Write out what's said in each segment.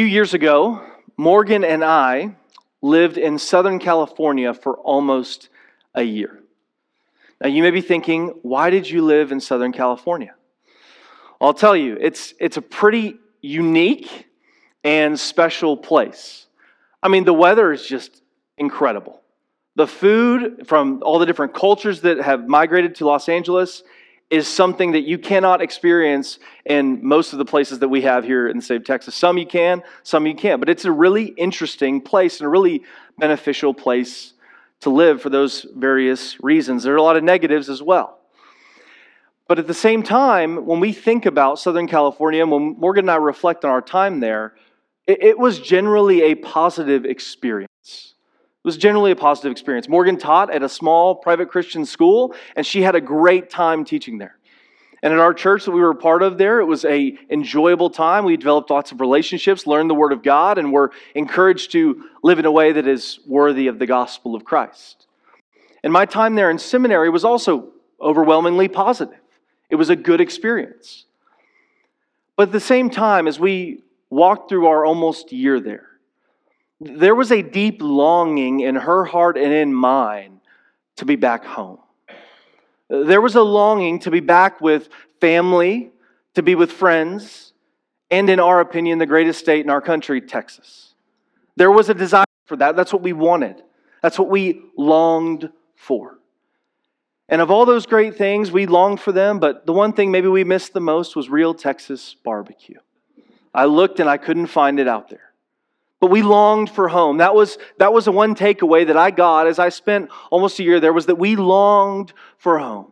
few years ago, Morgan and I lived in Southern California for almost a year. Now, you may be thinking, why did you live in Southern California? I'll tell you, it's a pretty unique and special place. I mean, the weather is just incredible. The food from all the different cultures that have migrated to Los Angeles is something that you cannot experience in most of the places that we have here in the state of Texas. Some you can, some you can't. But it's a really interesting place and a really beneficial place to live for those various reasons. There are a lot of negatives as well. But at the same time, when we think about Southern California, when Morgan and I reflect on our time there, it was generally a positive experience. It was generally a positive experience. Morgan taught at a small private Christian school, and she had a great time teaching there. And at our church that we were a part of there, it was an enjoyable time. We developed lots of relationships, learned the Word of God, and were encouraged to live in a way that is worthy of the gospel of Christ. And my time there in seminary was also overwhelmingly positive. It was a good experience. But at the same time, as we walked through our almost year there was a deep longing in her heart and in mine to be back home. There was a longing to be back with family, to be with friends, and in our opinion, the greatest state in our country, Texas. There was a desire for that. That's what we wanted. That's what we longed for. And of all those great things, we longed for them, but the one thing maybe we missed the most was real Texas barbecue. I looked and I couldn't find it out there. But we longed for home. That was the one takeaway that I got as I spent almost a year there, was that we longed for home.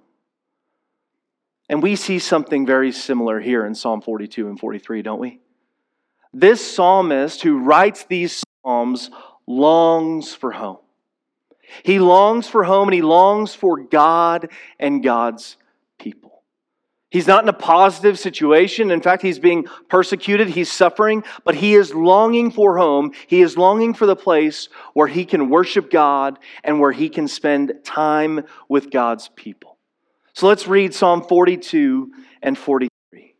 And we see something very similar here in Psalm 42 and 43, don't we? This psalmist who writes these psalms longs for home. He longs for home and he longs for God and God's people. He's not in a positive situation. In fact, he's being persecuted. He's suffering, but he is longing for home. He is longing for the place where he can worship God and where he can spend time with God's people. So let's read Psalm 42 and 43.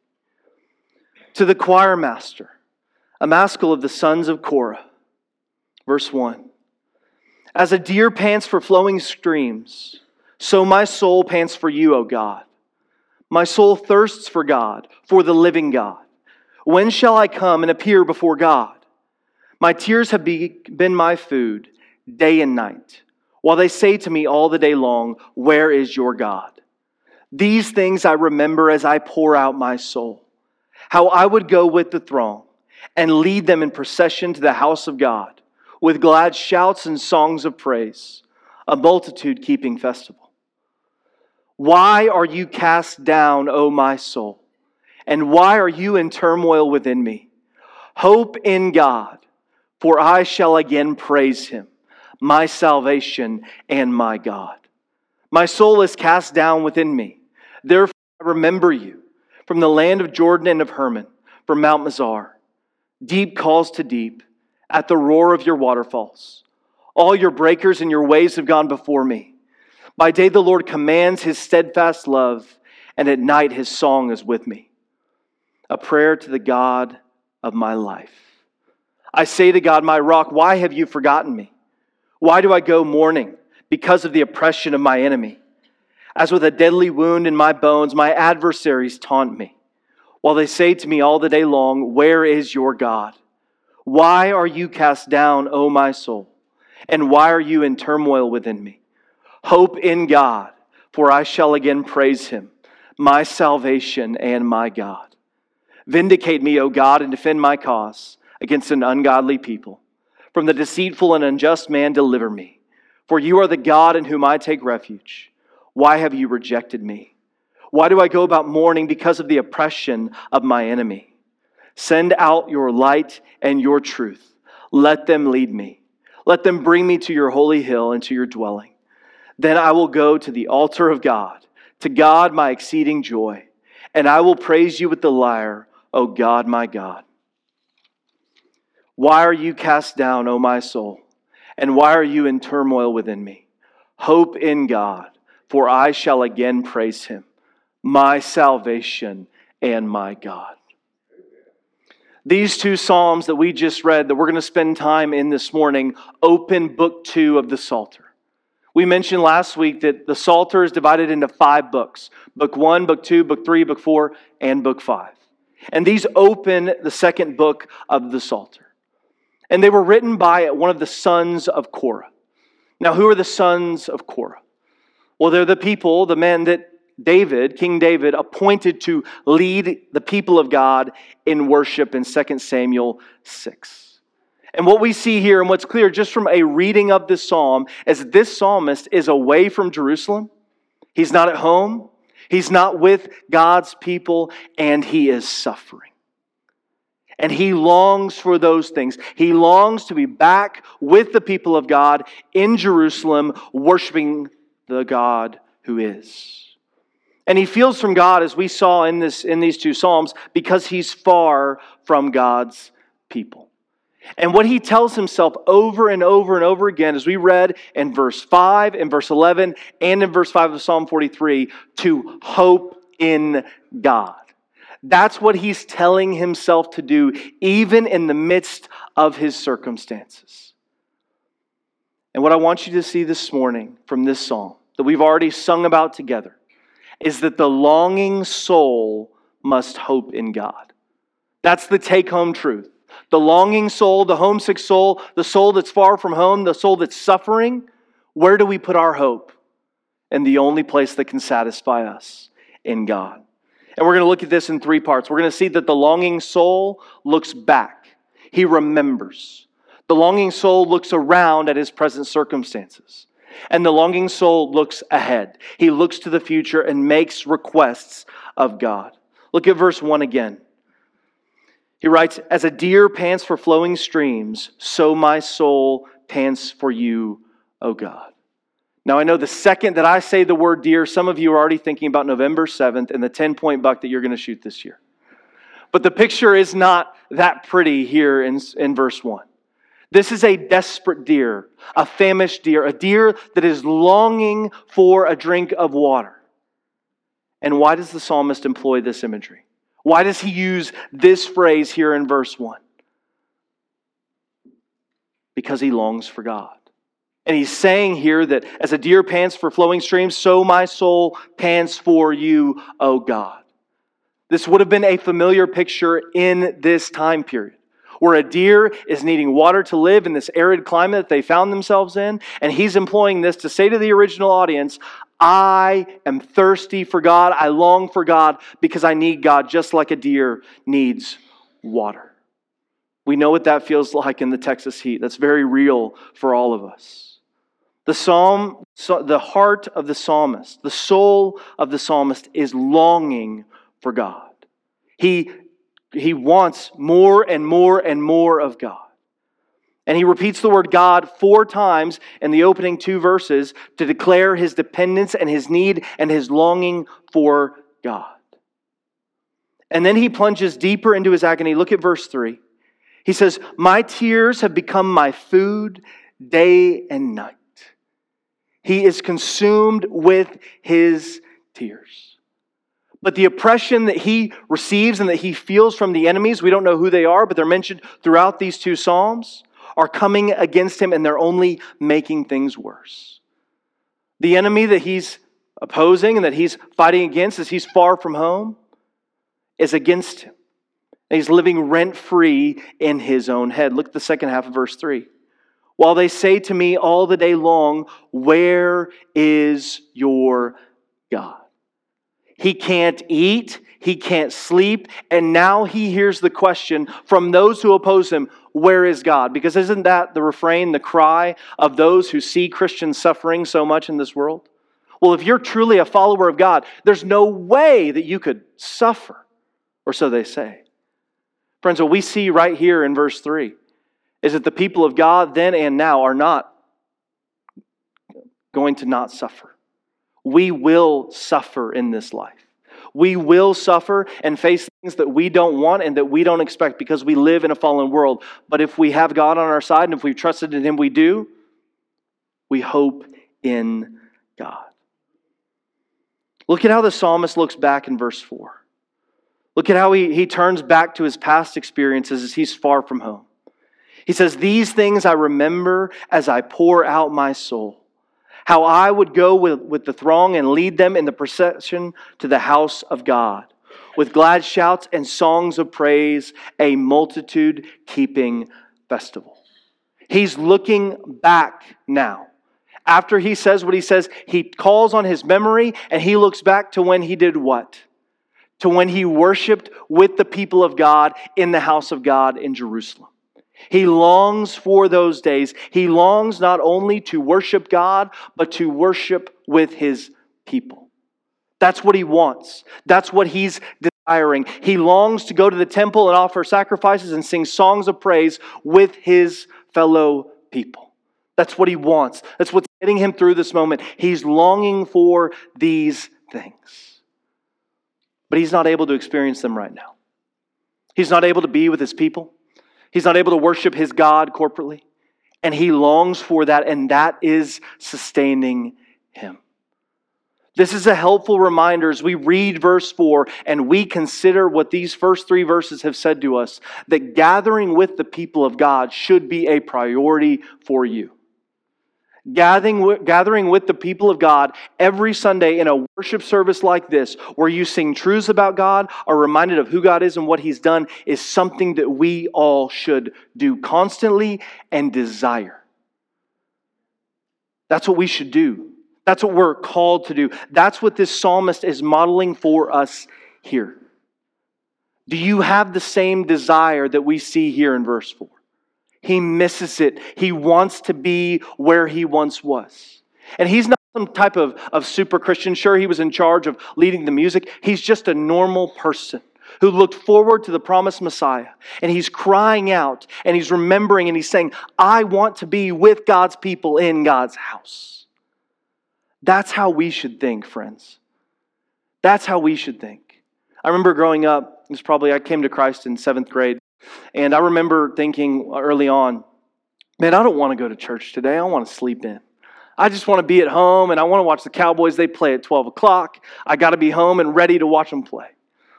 To the choir master, a maskil of the sons of Korah. Verse 1. As a deer pants for flowing streams, so my soul pants for you, O God. My soul thirsts for God, for the living God. When shall I come and appear before God? My tears have been my food day and night, while they say to me all the day long, where is your God? These things I remember as I pour out my soul, how I would go with the throng and lead them in procession to the house of God, with glad shouts and songs of praise, a multitude keeping festival. Why are you cast down, O my soul? And why are you in turmoil within me? Hope in God, for I shall again praise Him, my salvation and my God. My soul is cast down within me. Therefore I remember you from the land of Jordan and of Hermon, from Mount Mizar. Deep calls to deep at the roar of your waterfalls. All your breakers and your waves have gone before me. By day the Lord commands His steadfast love, and at night His song is with me. A prayer to the God of my life. I say to God, my rock, why have you forgotten me? Why do I go mourning because of the oppression of my enemy? As with a deadly wound in my bones, my adversaries taunt me, while they say to me all the day long, where is your God? Why are you cast down, O my soul? And why are you in turmoil within me? Hope in God, for I shall again praise Him, my salvation and my God. Vindicate me, O God, and defend my cause against an ungodly people. From the deceitful and unjust man deliver me, for you are the God in whom I take refuge. Why have you rejected me? Why do I go about mourning because of the oppression of my enemy? Send out your light and your truth. Let them lead me. Let them bring me to your holy hill and to your dwelling. Then I will go to the altar of God, to God my exceeding joy, and I will praise you with the lyre, O God my God. Why are you cast down, O my soul? And why are you in turmoil within me? Hope in God, for I shall again praise Him, my salvation and my God. These two Psalms that we just read, that we're going to spend time in this morning, open book 2 of the Psalter. We mentioned last week that the Psalter is divided into 5 books. Book 1, Book 2, Book 3, Book 4, and Book 5. And these open the second book of the Psalter. And they were written by one of the sons of Korah. Now, who are the sons of Korah? Well, they're the people, the men that King David, appointed to lead the people of God in worship in 2 Samuel 6. And what we see here, and what's clear just from a reading of this psalm, is that this psalmist is away from Jerusalem. He's not at home. He's not with God's people, and he is suffering. And he longs for those things. He longs to be back with the people of God in Jerusalem, worshiping the God who is. And he feels from God, as we saw in these two Psalms, because he's far from God's people. And what he tells himself over and over and over again, as we read in verse 5, in verse 11, and in verse 5 of Psalm 43, to hope in God. That's what he's telling himself to do, even in the midst of his circumstances. And what I want you to see this morning from this psalm, that we've already sung about together, is that the longing soul must hope in God. That's the take-home truth. The longing soul, the homesick soul, the soul that's far from home, the soul that's suffering, where do we put our hope? In the only place that can satisfy us, in God. And we're going to look at this in 3 parts. We're going to see that the longing soul looks back. He remembers. The longing soul looks around at his present circumstances. And the longing soul looks ahead. He looks to the future and makes requests of God. Look at verse 1 again. He writes, "As a deer pants for flowing streams, so my soul pants for you, O God." Now I know the second that I say the word deer, some of you are already thinking about November 7th and the 10-point buck that you're going to shoot this year. But the picture is not that pretty here in verse 1. This is a desperate deer, a famished deer, a deer that is longing for a drink of water. And why does the psalmist employ this imagery? Why does he use this phrase here in verse 1? Because he longs for God. And he's saying here that as a deer pants for flowing streams, so my soul pants for you, O God. This would have been a familiar picture in this time period, where a deer is needing water to live in this arid climate that they found themselves in. And he's employing this to say to the original audience, I am thirsty for God. I long for God because I need God just like a deer needs water. We know what that feels like in the Texas heat. That's very real for all of us. The heart of the psalmist, the soul of the psalmist is longing for God. He wants more and more and more of God. And he repeats the word God 4 times in the opening 2 verses to declare his dependence and his need and his longing for God. And then he plunges deeper into his agony. Look at verse 3. He says, my tears have become my food day and night. He is consumed with his tears. But the oppression that he receives and that he feels from the enemies, we don't know who they are, but they're mentioned throughout these 2 Psalms, are coming against him and they're only making things worse. The enemy that he's opposing and that he's fighting against as he's far from home is against him. And he's living rent-free in his own head. Look at the second half of verse 3. While they say to me all the day long, where is your God? He can't eat, he can't sleep, and now he hears the question from those who oppose him, where is God? Because isn't that the refrain, the cry of those who see Christians suffering so much in this world? Well, if you're truly a follower of God, there's no way that you could suffer, or so they say. Friends, what we see right here in verse 3 is that the people of God then and now are not going to not suffer. We will suffer in this life. We will suffer and face things that we don't want and that we don't expect because we live in a fallen world. But if we have God on our side and if we've trusted in Him, we do. We hope in God. Look at how the psalmist looks back in verse 4. Look at how he turns back to his past experiences as he's far from home. He says, "These things I remember as I pour out my soul. How I would go with the throng and lead them in the procession to the house of God, with glad shouts and songs of praise, a multitude-keeping festival." He's looking back now. After he says what he says, he calls on his memory and he looks back to when he did what? To when he worshiped with the people of God in the house of God in Jerusalem. He longs for those days. He longs not only to worship God, but to worship with his people. That's what he wants. That's what he's desiring. He longs to go to the temple and offer sacrifices and sing songs of praise with his fellow people. That's what he wants. That's what's getting him through this moment. He's longing for these things. But he's not able to experience them right now. He's not able to be with his people. He's not able to worship his God corporately. And he longs for that, and that is sustaining him. This is a helpful reminder as we read verse 4 and we consider what these first 3 verses have said to us, that gathering with the people of God should be a priority for you. Gathering with the people of God every Sunday in a worship service like this, where you sing truths about God, are reminded of who God is and what He's done, is something that we all should do constantly and desire. That's what we should do. That's what we're called to do. That's what this psalmist is modeling for us here. Do you have the same desire that we see here in verse 4? He misses it. He wants to be where he once was. And he's not some type of super Christian. Sure, he was in charge of leading the music. He's just a normal person who looked forward to the promised Messiah. And he's crying out and he's remembering and he's saying, I want to be with God's people in God's house. That's how we should think, friends. That's how we should think. I remember growing up, I came to Christ in 7th grade, and I remember thinking early on, man, I don't want to go to church today. I want to sleep in. I just want to be at home, and I want to watch the Cowboys. They play at 12 o'clock. I got to be home and ready to watch them play.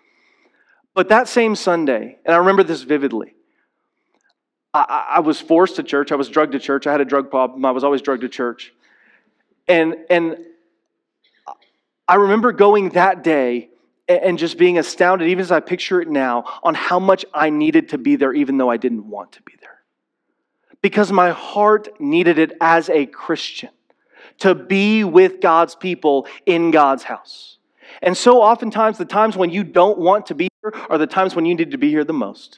But that same Sunday, and I remember this vividly, I was forced to church. I was drugged to church. I had a drug problem. I was always drugged to church. And I remember going that day and just being astounded, even as I picture it now, on how much I needed to be there even though I didn't want to be there. Because my heart needed it as a Christian, to be with God's people in God's house. And so oftentimes the times when you don't want to be here are the times when you need to be here the most.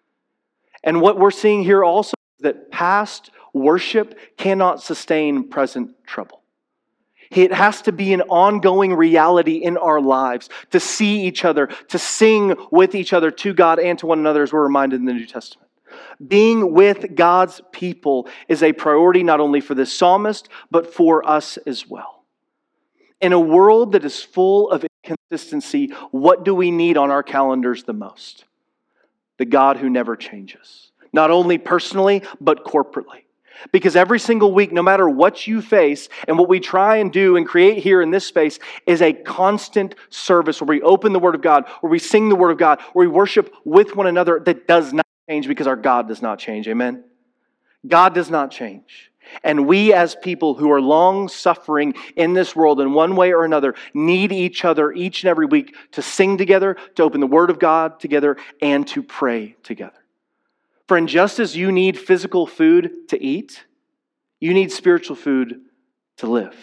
And what we're seeing here also is that past worship cannot sustain present trouble. It has to be an ongoing reality in our lives to see each other, to sing with each other to God and to one another, as we're reminded in the New Testament. Being with God's people is a priority not only for this psalmist, but for us as well. In a world that is full of inconsistency, what do we need on our calendars the most? The God who never changes. Not only personally, but corporately. Because every single week, no matter what you face, and what we try and do and create here in this space is a constant service where we open the Word of God, where we sing the Word of God, where we worship with one another that does not change because our God does not change. Amen? God does not change. And we as people who are long suffering in this world in one way or another need each other each and every week to sing together, to open the Word of God together, and to pray together. Friend, just as you need physical food to eat, you need spiritual food to live.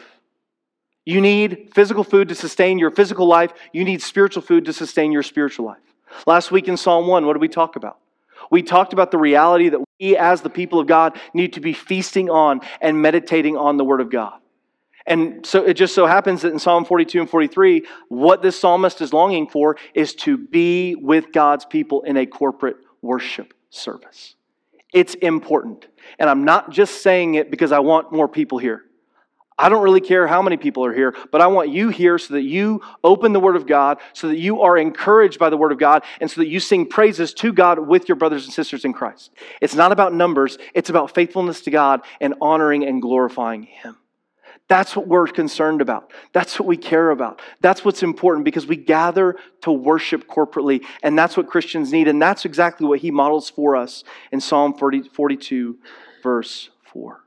You need physical food to sustain your physical life. You need spiritual food to sustain your spiritual life. Last week in Psalm 1, what did we talk about? We talked about the reality that we as the people of God need to be feasting on and meditating on the Word of God. And so it just so happens that in Psalm 42 and 43, what this psalmist is longing for is to be with God's people in a corporate worship service. It's important. And I'm not just saying it because I want more people here. I don't really care how many people are here, but I want you here so that you open the Word of God, so that you are encouraged by the Word of God, and so that you sing praises to God with your brothers and sisters in Christ. It's not about numbers, it's about faithfulness to God and honoring and glorifying Him. That's what we're concerned about. That's what we care about. That's what's important because we gather to worship corporately, and that's what Christians need, and that's exactly what he models for us in Psalm 42, verse 4.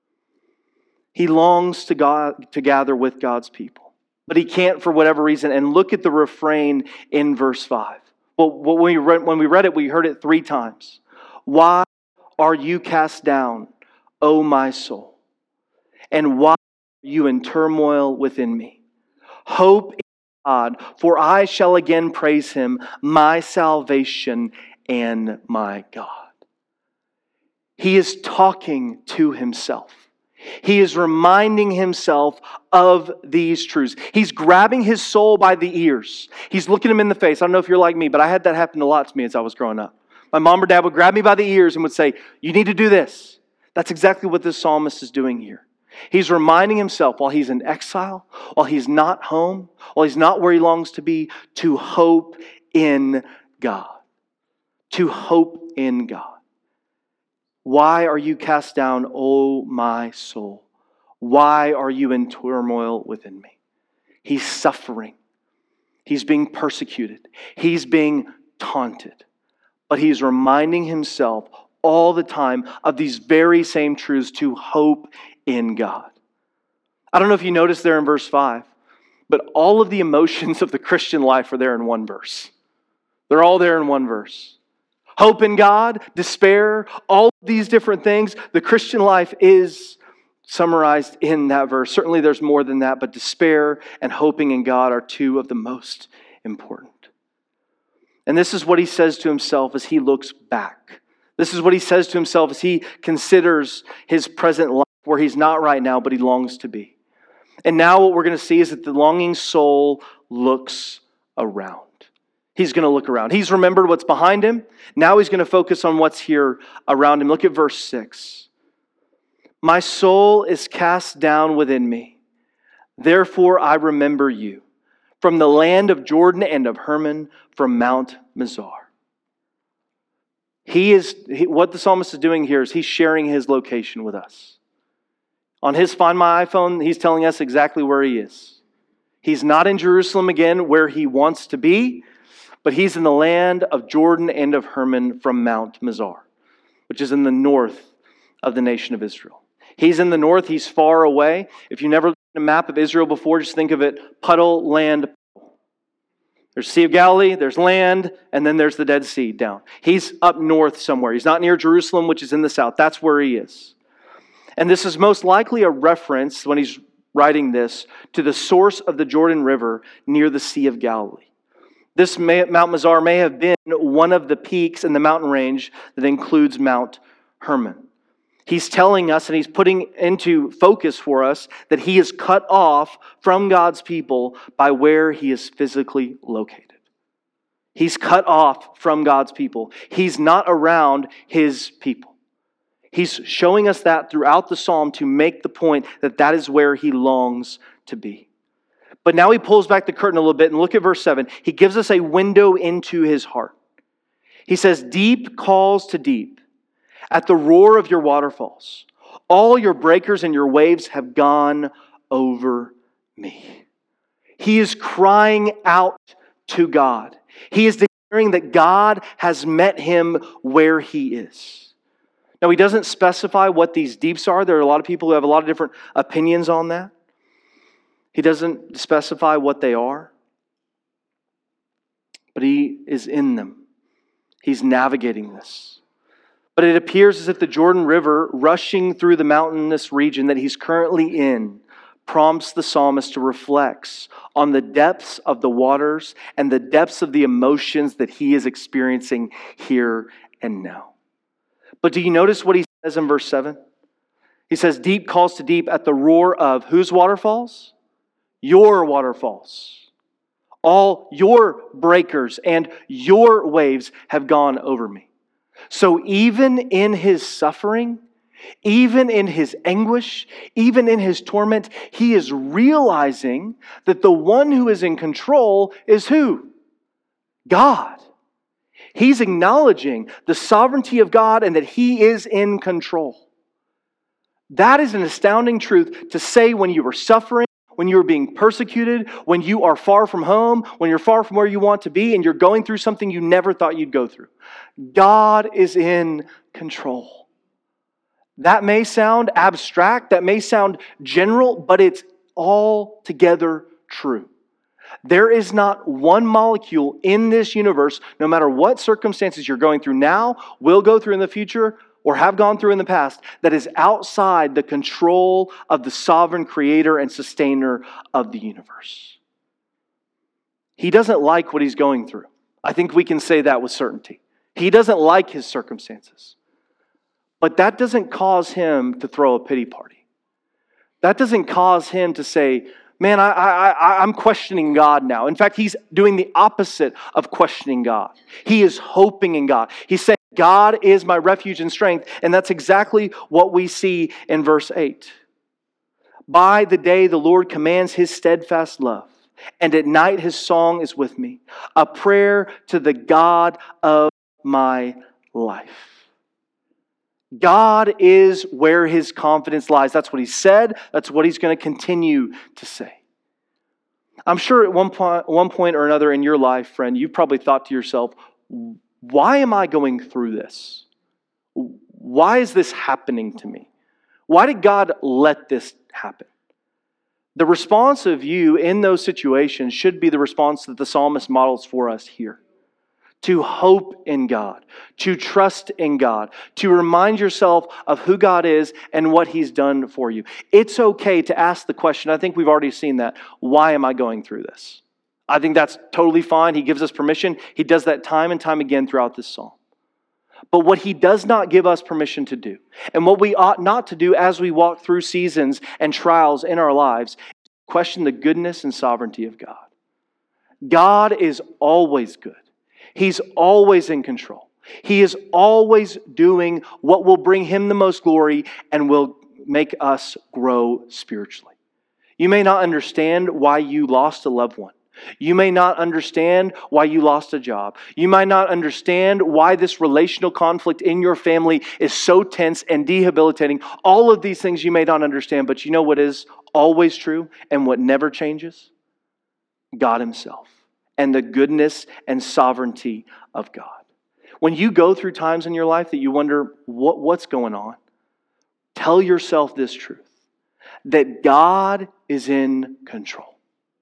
He longs to gather with God's people, but he can't for whatever reason. And look at the refrain in verse 5. Well, when we read it, we heard it 3 times. Why are you cast down, O my soul? And why are you in turmoil within me? Hope in God, for I shall again praise him, my salvation and my God. He is talking to himself. He is reminding himself of these truths. He's grabbing his soul by the ears. He's looking him in the face. I don't know if you're like me, but I had that happen a lot to me as I was growing up. My mom or dad would grab me by the ears and would say, you need to do this. That's exactly what this psalmist is doing here. He's reminding himself while he's in exile, while he's not home, while he's not where he longs to be, to hope in God. To hope in God. Why are you cast down, O my soul? Why are you in turmoil within me? He's suffering. He's being persecuted. He's being taunted. But he's reminding himself all the time of these very same truths to hope in God. I don't know if you noticed there in verse 5, but all of the emotions of the Christian life are there in one verse. They're all there in one verse. Hope in God, despair, all of these different things. The Christian life is summarized in that verse. Certainly there's more than that, but despair and hoping in God are 2 of the most important. And this is what he says to himself as he looks back. This is what he says to himself as he considers his present life where he's not right now, but he longs to be. And now what we're going to see is that the longing soul looks around. He's going to look around. He's remembered what's behind him. Now he's going to focus on what's here around him. Look at verse 6. My soul is cast down within me. Therefore I remember you from the land of Jordan and of Hermon, from Mount Mizar. What the psalmist is doing here is he's sharing his location with us. On his Find My iPhone, he's telling us exactly where he is. He's not in Jerusalem again where he wants to be, but he's in the land of Jordan and of Hermon from Mount Mizar, which is in the north of the nation of Israel. He's in the north, he's far away. If you've never looked at a map of Israel before, just think of it, puddle, land. There's Sea of Galilee, there's land, and then there's the Dead Sea down. He's up north somewhere. He's not near Jerusalem, which is in the south. That's where he is. And this is most likely a reference, when he's writing this, to the source of the Jordan River near the Sea of Galilee. This Mount Mizar may have been one of the peaks in the mountain range that includes Mount Hermon. He's telling us, and he's putting into focus for us, that he is cut off from God's people by where he is physically located. He's cut off from God's people. He's not around his people. He's showing us that throughout the psalm to make the point that that is where he longs to be. But now he pulls back the curtain a little bit and look at verse 7. He gives us a window into his heart. He says, deep calls to deep at the roar of your waterfalls. All your breakers and your waves have gone over me. He is crying out to God. He is declaring that God has met him where he is. Now, he doesn't specify what these deeps are. There are a lot of people who have a lot of different opinions on that. He doesn't specify what they are, but he is in them. He's navigating this. But it appears as if the Jordan River, rushing through the mountainous region that he's currently in, prompts the psalmist to reflect on the depths of the waters and the depths of the emotions that he is experiencing here and now. But do you notice what he says in verse 7? He says, deep calls to deep at the roar of whose waterfalls? Your waterfalls. All your breakers and your waves have gone over me. So even in his suffering, even in his anguish, even in his torment, he is realizing that the one who is in control is who? God. He's acknowledging the sovereignty of God and that he is in control. That is an astounding truth to say when you are suffering, when you are being persecuted, when you are far from home, when you're far from where you want to be, and you're going through something you never thought you'd go through. God is in control. That may sound abstract, that may sound general, but it's altogether true. There is not one molecule in this universe, no matter what circumstances you're going through now, will go through in the future, or have gone through in the past, that is outside the control of the sovereign creator and sustainer of the universe. He doesn't like what he's going through. I think we can say that with certainty. He doesn't like his circumstances. But that doesn't cause him to throw a pity party. That doesn't cause him to say, man, I'm questioning God now. In fact, he's doing the opposite of questioning God. He is hoping in God. He's saying, God is my refuge and strength. And that's exactly what we see in verse 8. By the day the Lord commands His steadfast love, and at night His song is with me, a prayer to the God of my life. God is where his confidence lies. That's what he said. That's what he's going to continue to say. I'm sure at one point or another in your life, friend, you've probably thought to yourself, why am I going through this? Why is this happening to me? Why did God let this happen? The response of you in those situations should be the response that the psalmist models for us here. To hope in God, to trust in God, to remind yourself of who God is and what He's done for you. It's okay to ask the question, I think we've already seen that, why am I going through this? I think that's totally fine. He gives us permission. He does that time and time again throughout this psalm. But what He does not give us permission to do, and what we ought not to do as we walk through seasons and trials in our lives, is question the goodness and sovereignty of God. God is always good. He's always in control. He is always doing what will bring Him the most glory and will make us grow spiritually. You may not understand why you lost a loved one. You may not understand why you lost a job. You might not understand why this relational conflict in your family is so tense and debilitating. All of these things you may not understand, but you know what is always true and what never changes? God Himself. And the goodness and sovereignty of God. When you go through times in your life that you wonder, what's going on? Tell yourself this truth, that God is in control.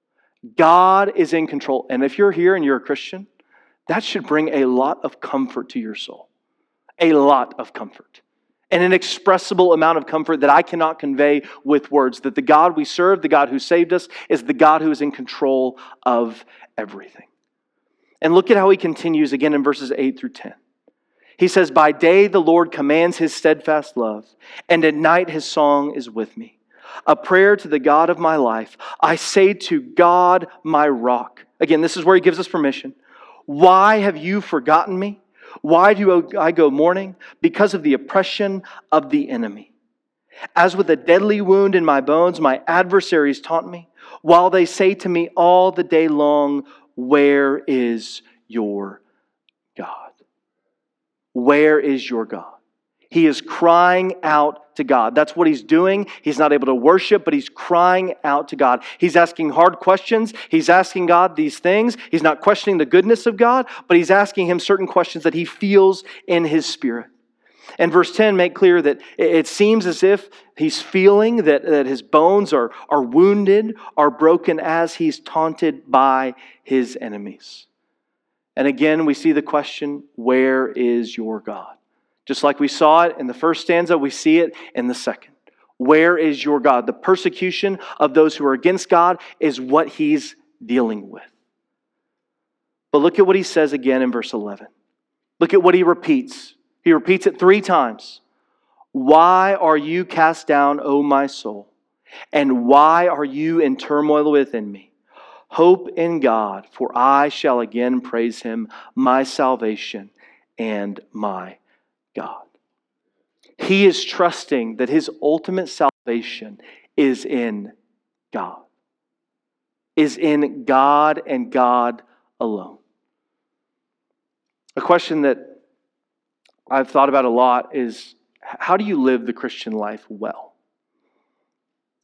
God is in control. And if you're here and you're a Christian, that should bring a lot of comfort to your soul. A lot of comfort. An inexpressible amount of comfort that I cannot convey with words. That the God we serve, the God who saved us, is the God who is in control of everything. And look at how he continues again in verses 8 through 10. He says, by day the Lord commands His steadfast love, and at night His song is with me. A prayer to the God of my life. I say to God, my rock. Again, this is where he gives us permission. Why have you forgotten me? Why do I go mourning? Because of the oppression of the enemy. As with a deadly wound in my bones, my adversaries taunt me, while they say to me all the day long, where is your God? Where is your God? He is crying out to God. That's what he's doing. He's not able to worship, but he's crying out to God. He's asking hard questions. He's asking God these things. He's not questioning the goodness of God, but he's asking Him certain questions that he feels in his spirit. And verse 10 make clear that it seems as if he's feeling that his bones are wounded, are broken as he's taunted by his enemies. And again, we see the question, where is your God? Just like we saw it in the first stanza, we see it in the second. Where is your God? The persecution of those who are against God is what he's dealing with. But look at what he says again in verse 11. Look at what he repeats. He repeats it 3 times. Why are you cast down, O my soul? And why are you in turmoil within me? Hope in God, for I shall again praise Him, my salvation and my God. He is trusting that his ultimate salvation is in God. Is in God and God alone. A question that I've thought about a lot is, how do you live the Christian life well?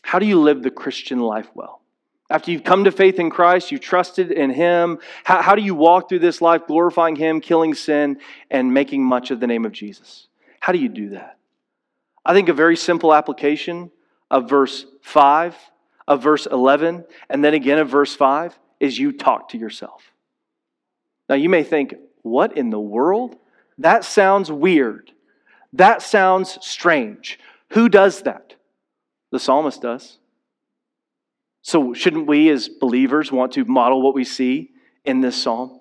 How do you live the Christian life well? After you've come to faith in Christ, you've trusted in Him, how do you walk through this life glorifying Him, killing sin, and making much of the name of Jesus? How do you do that? I think a very simple application of verse 5, of verse 11, and then again of verse 5 is you talk to yourself. Now you may think, what in the world? That sounds weird. That sounds strange. Who does that? The psalmist does. So shouldn't we as believers want to model what we see in this psalm?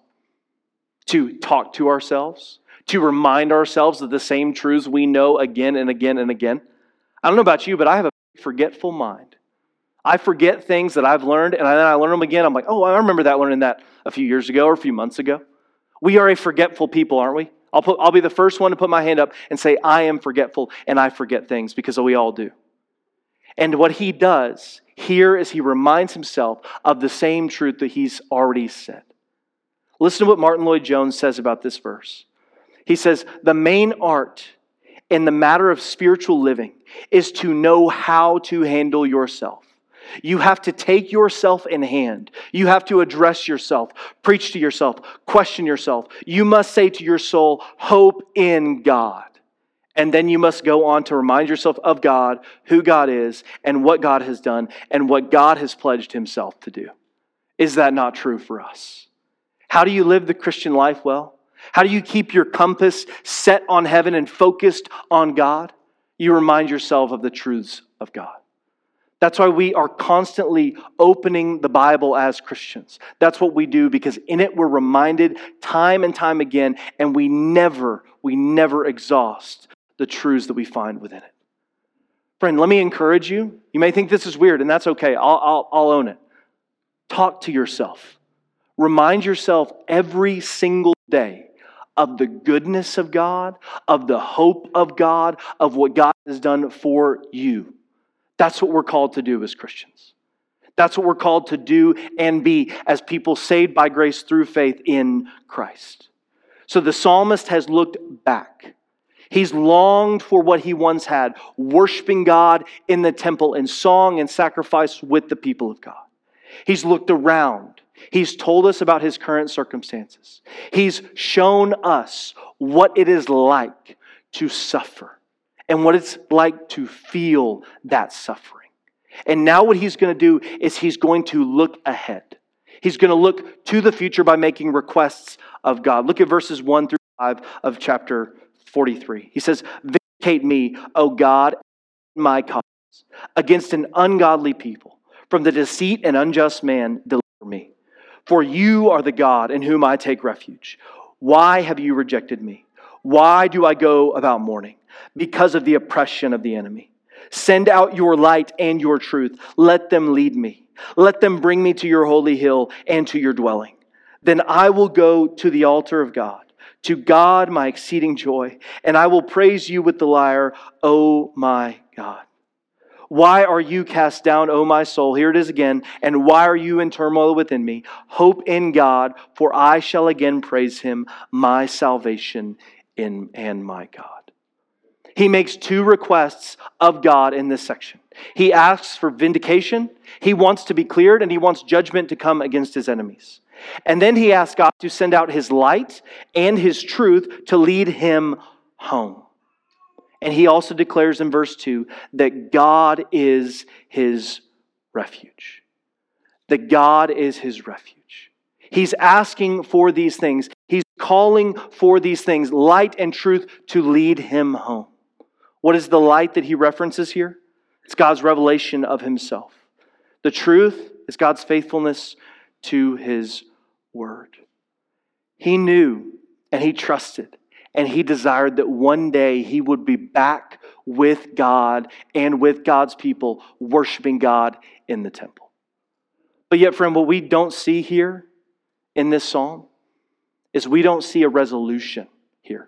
To talk to ourselves? To remind ourselves of the same truths we know again and again and again? I don't know about you, but I have a forgetful mind. I forget things that I've learned, and then I learn them again. I'm like, oh, I remember that learning that a few years ago or a few months ago. We are a forgetful people, aren't we? I'll be the first one to put my hand up and say, I am forgetful, and I forget things, because we all do. And what he does here is he reminds himself of the same truth that he's already said. Listen to what Martin Lloyd-Jones says about this verse. He says, the main art in the matter of spiritual living is to know how to handle yourself. You have to take yourself in hand. You have to address yourself, preach to yourself, question yourself. You must say to your soul, hope in God. And then you must go on to remind yourself of God, who God is, and what God has done, and what God has pledged himself to do. Is that not true for us? How do you live the Christian life well? How do you keep your compass set on heaven and focused on God? You remind yourself of the truths of God. That's why we are constantly opening the Bible as Christians. That's what we do, because in it we're reminded time and time again, and we never exhaust the truths that we find within it. Friend, let me encourage you. You may think this is weird, and that's okay. I'll own it. Talk to yourself. Remind yourself every single day of the goodness of God, of the hope of God, of what God has done for you. That's what we're called to do as Christians. That's what we're called to do and be as people saved by grace through faith in Christ. So the psalmist has looked back. He's longed for what he once had, worshiping God in the temple in song and sacrifice with the people of God. He's looked around. He's told us about his current circumstances. He's shown us what it is like to suffer and what it's like to feel that suffering. And now what he's going to do is he's going to look ahead. He's going to look to the future by making requests of God. Look at verses 1 through 5 of chapter 43. He says, vindicate me, O God, in my cause, against an ungodly people. From the deceit and unjust man, deliver me. For you are the God in whom I take refuge. Why have you rejected me? Why do I go about mourning? Because of the oppression of the enemy. Send out your light and your truth. Let them lead me. Let them bring me to your holy hill and to your dwelling. Then I will go to the altar of God, to God my exceeding joy, and I will praise you with the lyre, O my God. Why are you cast down, O my soul? Here it is again. And why are you in turmoil within me? Hope in God, for I shall again praise Him, my salvation and my God. He makes two requests of God in this section. He asks for vindication. He wants to be cleared, and he wants judgment to come against his enemies. And then he asks God to send out His light and His truth to lead him home. And he also declares in verse 2 that God is his refuge. That God is his refuge. He's asking for these things. He's calling for these things, light and truth, to lead him home. What is the light that he references here? It's God's revelation of himself. The truth is God's faithfulness to His word. He knew and he trusted and he desired that one day he would be back with God and with God's people, worshiping God in the temple. But yet, friend, what we don't see here in this psalm is we don't see a resolution here.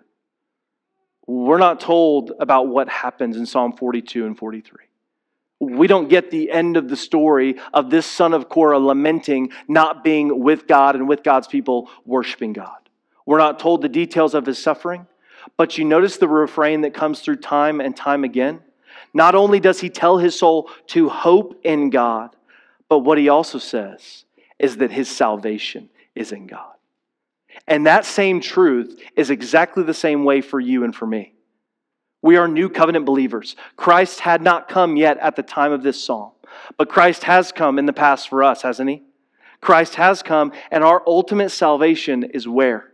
We're not told about what happens in Psalm 42 and 43. We don't get the end of the story of this son of Korah lamenting not being with God and with God's people, worshiping God. We're not told the details of his suffering, but you notice the refrain that comes through time and time again, Not only does he tell his soul to hope in God, but what he also says is that his salvation is in God. And that same truth is exactly the same way for you and for me. We are new covenant believers. Christ had not come yet at the time of this psalm, but Christ has come in the past for us, hasn't he? Christ has come, and our ultimate salvation is where?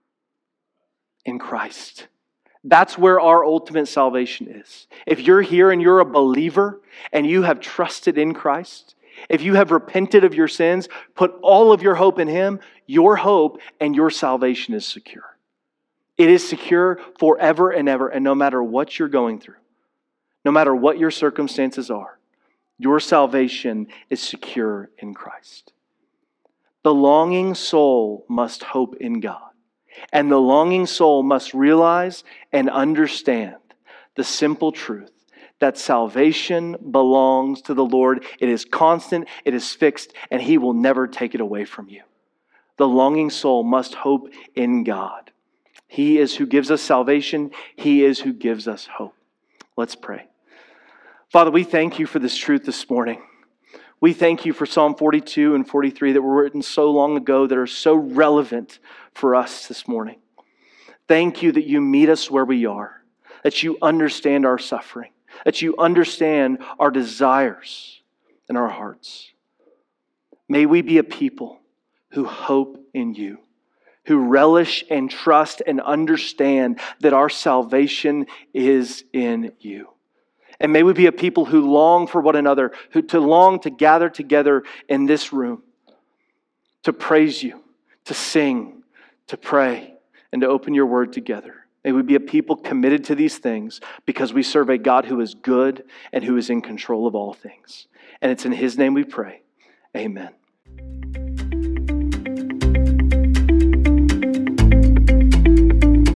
In Christ. That's where our ultimate salvation is. If you're here and you're a believer and you have trusted in Christ, if you have repented of your sins, put all of your hope in Him, your hope and your salvation is secure. It is secure forever and ever, and no matter what you're going through, no matter what your circumstances are, your salvation is secure in Christ. The longing soul must hope in God. And the longing soul must realize and understand the simple truth that salvation belongs to the Lord. It is constant, it is fixed, and He will never take it away from you. The longing soul must hope in God. He is who gives us salvation. He is who gives us hope. Let's pray. Father, we thank you for this truth this morning. We thank you for Psalm 42 and 43 that were written so long ago that are so relevant for us this morning. Thank you that you meet us where we are, that you understand our suffering, that you understand our desires and our hearts. May we be a people who hope in you, who relish and trust and understand that our salvation is in you. And may we be a people who long for one another, who long to gather together in this room, to praise you, to sing, to pray, and to open your word together. May we be a people committed to these things because we serve a God who is good and who is in control of all things. And it's in His name we pray. Amen.